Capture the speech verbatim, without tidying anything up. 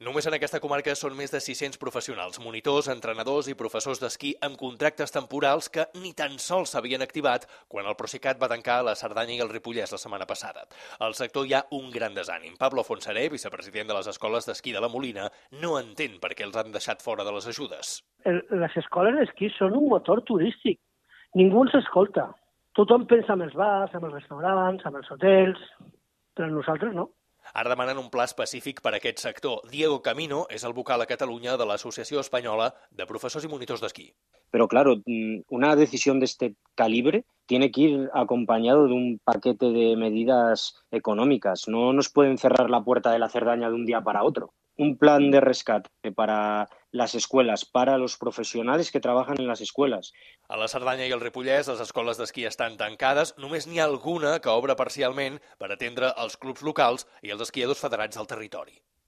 Només en aquesta comarca són més de sis-cents professionals, monitors, entrenadors i professors d'esquí amb contractes temporals que ni tan sols s'havien activat quan el Procicat va tancar a la Cerdanya i el Ripollès la setmana passada. Al sector hi ha un gran desànim. Pablo Fonseré, vicepresident de les escoles d'esquí de la Molina, no entén per què els han deixat fora de les ajudes. Les escoles d'esquí són un motor turístic. Ningú els escolta. Tothom pensa en els bars, en els restaurants, en els hotels, però nosaltres no. Ara demanen un pla específic per a aquest sector. Diego Camino és el vocal a Catalunya de l'Asociació Espanyola de Profesors y Monitors d'Esquí. Pero claro, una decisión de este calibre tiene que ir acompañado de un paquete de medidas económicas. No nos pueden cerrar la puerta de la Cerdaña de un día para otro. Un plan de rescate para las escuelas, para los profesionales que trabajan en las escuelas. A la Cerdanya i el Ripollès les escoles d'esquí estan tancades, només n'hi ha alguna que obre parcialment per atendre els clubs locals i els esquiadors federats del territori.